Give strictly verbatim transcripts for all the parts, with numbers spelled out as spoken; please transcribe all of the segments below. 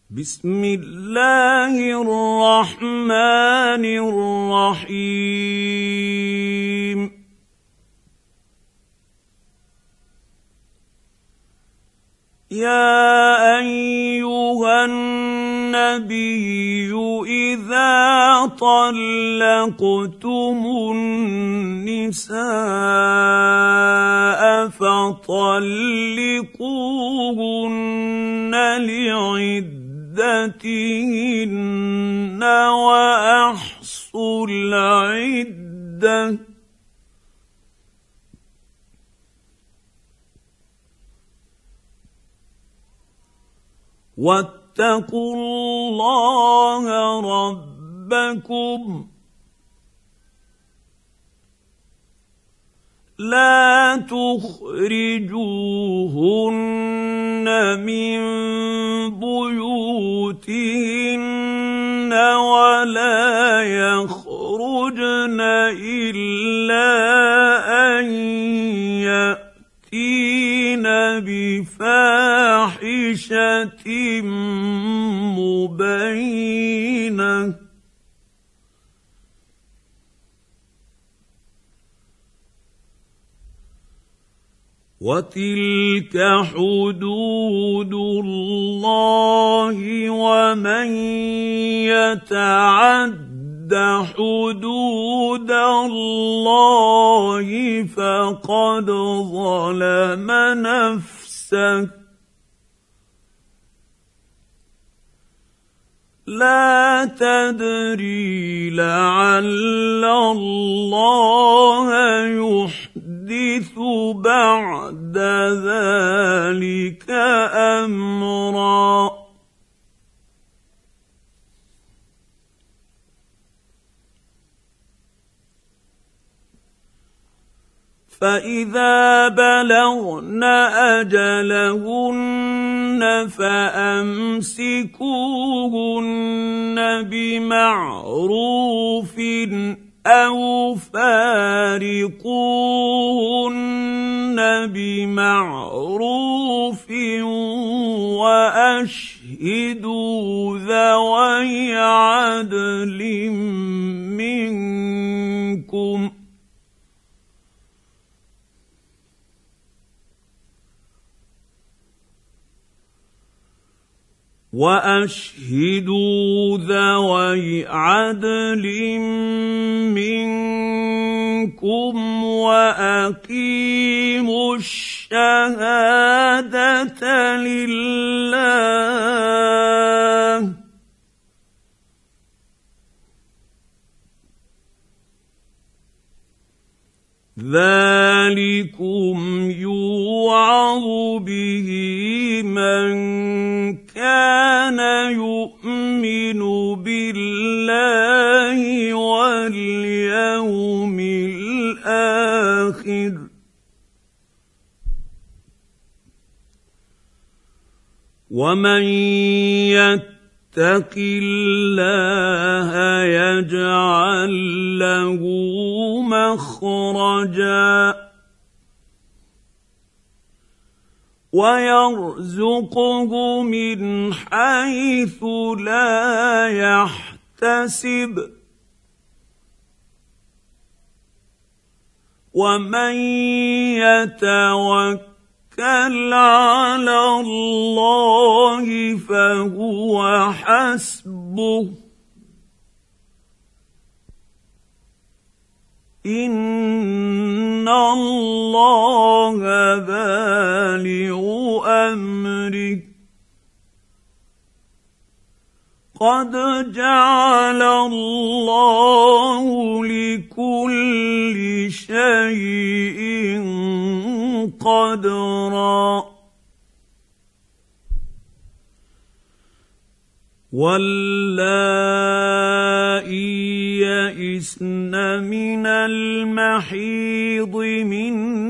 بسم الله الرحمن الرحيم يا أيها النبي إذا طلقتم النساء فطلقوهن لعدتهن وأحصوا العدة واتقوا الله ربكم لا تخرجوهن من بيوتهن ولا يخرجن إلا أن يأتين بفاحشة مبينة وتلك حدود الله ومن يتعد حدود الله فقد ظلم نفسه لا تدري لعل الله يحدث بعد ذلك أمرا فإذا بلغن أجلهن فأمسكوهن بمعروف أو فارقوهن بمعروف وأشهدوا ذوي عدل منكم وأشهدوا ذوي عدل منكم وأقيموا الشهادة لله ذلكم يوعظ به من كان يؤمن بالله واليوم الآخر ومن يتق الله يجعل له مخرجا ويرزقه من حيث لا يحتسب ومن يتوكل على الله فهو حسبه إن الله بالغ أمره قد جعل الله لكل شيء قدرا واللائي يئسن من المحيض من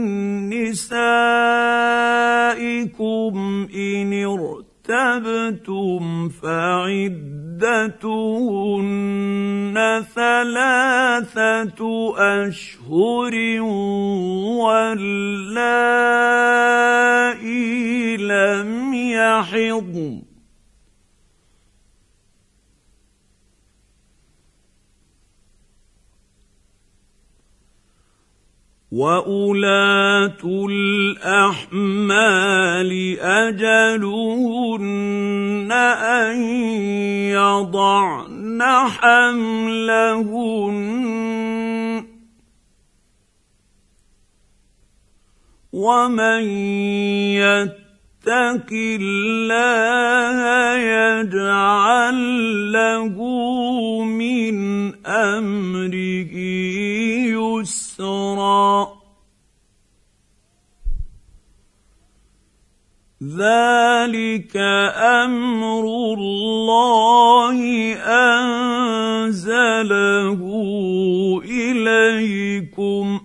نسائكم إن ارتبتم فعدتهن ثلاثة أشهر واللائي لم يحضن وأولاة الأحمال أجلهن أن يضعن حملهن ومن يتق الله يجعل له من أمره يسرا ذلك أمر الله أنزله إليكم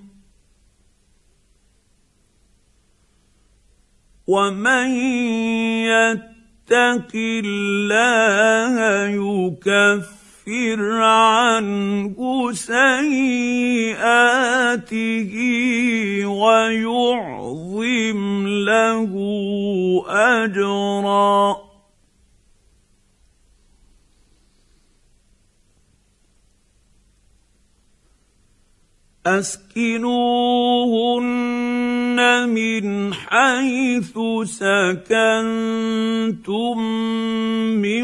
ومن يتق الله يكفر عنه سيئاته ويعظم له أجرا أسكنوهن من حيث سكنتم من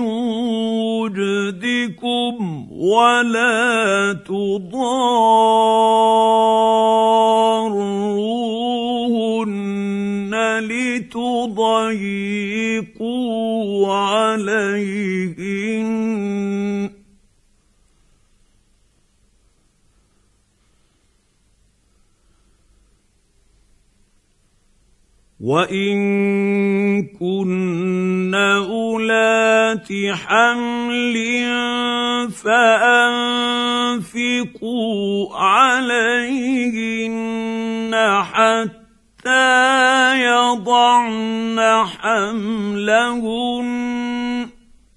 وجدكم ولا تضاروهن لتضيقوا عليهن وإن كن أولات حمل فأنفقوا عليهن حتى يضعن حملهن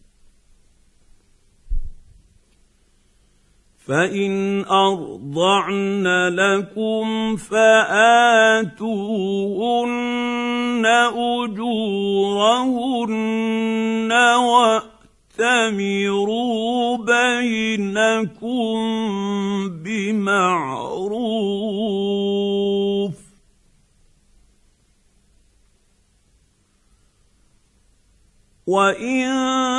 فإن أرضعن لكم فآتوهن أجورهن وأتمروا بينكم بمعروف وإن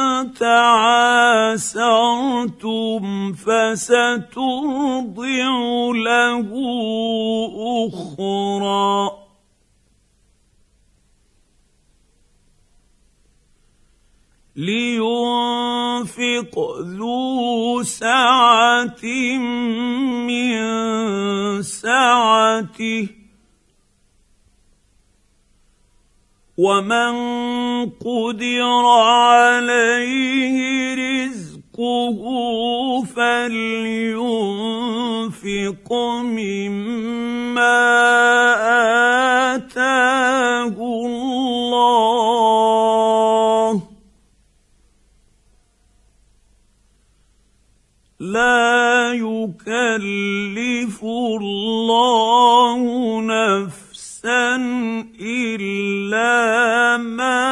تعاسرتم فسترضع له أخرى لينفق ذو سعة من سعته ومن قدر عليه رزقه فلينفق مما آتاه الله لا يكلف الله نفسا إلا ما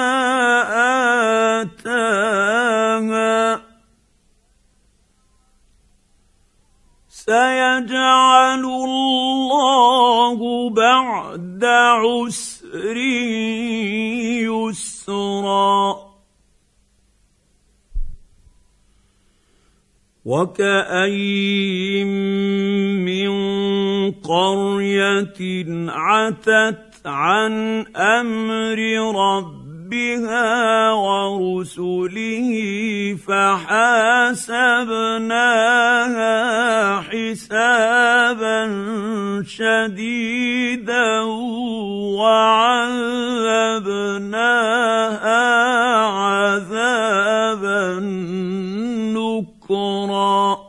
آتاها سيجعل الله بعد عسر يسرا وكأين من قرية عتت عن أمر ربها ورسله فحاسبناها حسابا شديدا وعذبناها عذابا نكرا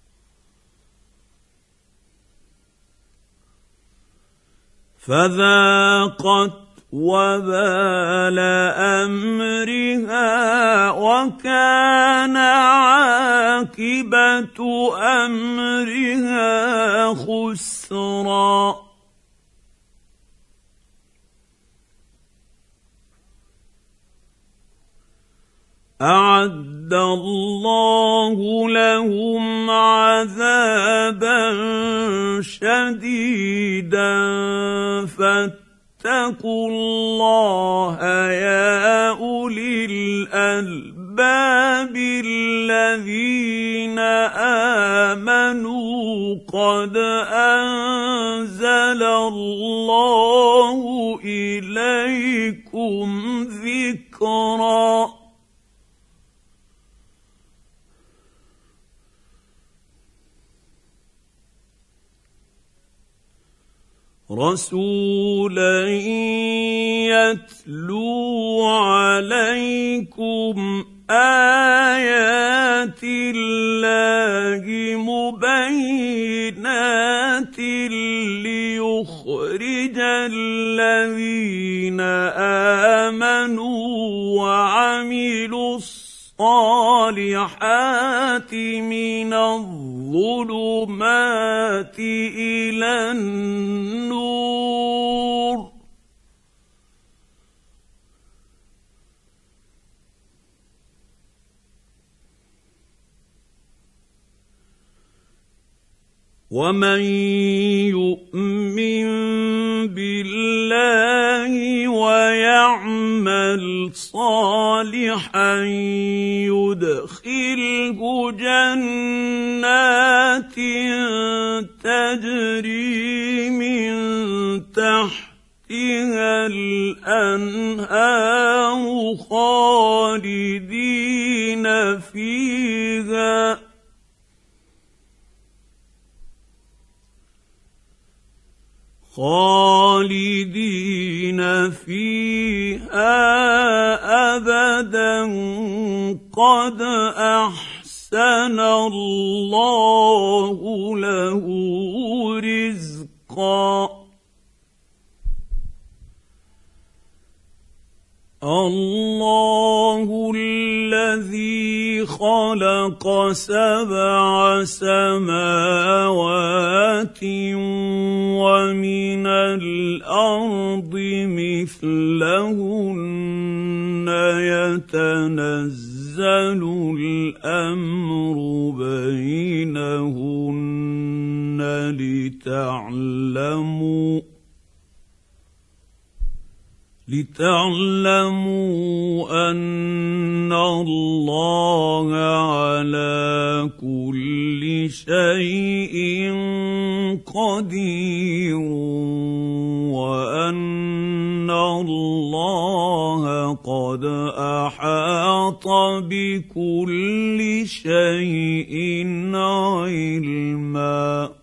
فذاقت وبال أمرها وكان عاقبة أمرها خسرا أعد الله لهم عذابا شديدا فاتقوا الله يا أولي الألباب الذين آمنوا قد أنزل الله إليكم ذكرا رسولا يتلو عليكم آيات الله مبينات ليخرج الذين آمنوا وعملوا الصالحات من الظلمات إلى النور ومن يؤمن بالله ويعمل صالحا يدخله جنات تجري من تحتها الأنهار خالدين فيها خالدين فيها أبدا قد أحسن الله له رزقا الله الذي خلق سبع سماوات ومن الأرض مثلهن يتنزل الأمر بينهن لتعلموا لتعلموا أن الله على كل شيء قدير وأن الله قد أحاط بكل شيء علما.